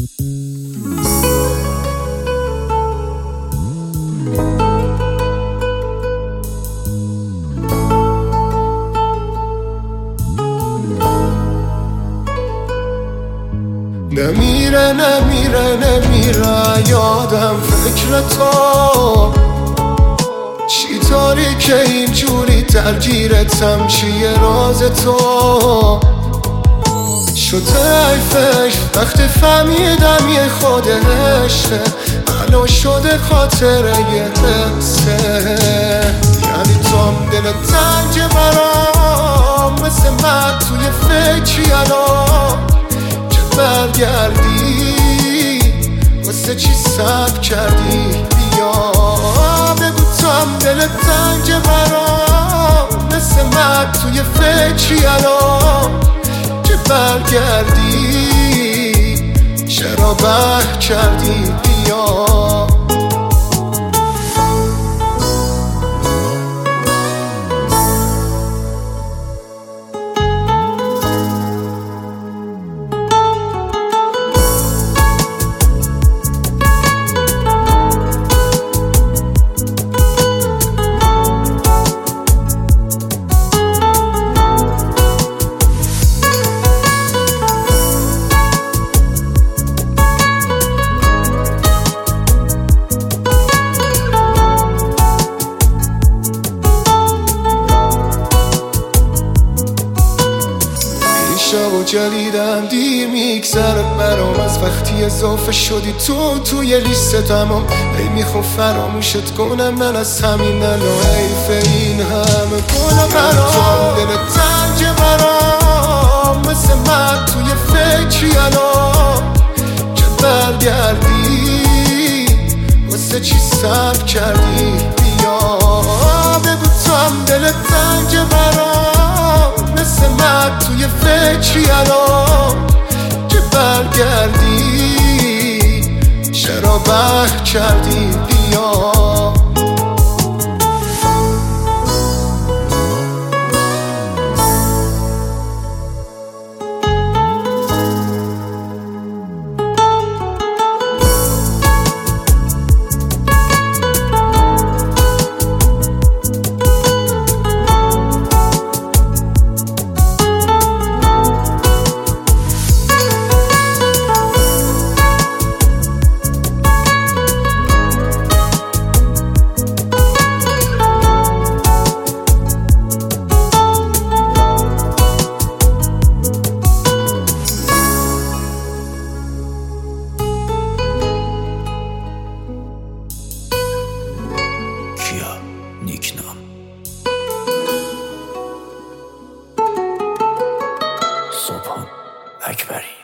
نمیره نمیره نمیره یادم فکر تو، چی طوری که اینجوری درگیرتم، چیه راز تو؟ شده حیفش وقتی فهمیدم یه خود عشقه، الان شده خاطره یه حسه. یعنی توم دل تنگ برام، مثل من توی فکری الان که برگردی، واسه چی صبر کردی؟ بیا بگو توم دل تنگ برام، مثل من توی فکری الان که برگردی، چرا بح کردی؟ بیا و جلیدم دیر میگذره برام، از وقتی اضافه شدی توی لیست تمام. ای میخوام فراموشت کنم من از همین الان، حیف این همه گناه برام. دل تنگ برام، مثل من توی فکری الان که برگردی، واسه چی صبر کردی؟ بیا بگو توام دل تنگ برام، مثل من توی فکری الان که برگردی، چرا بح کردی؟ بیا نیکنام صبحان اکبری.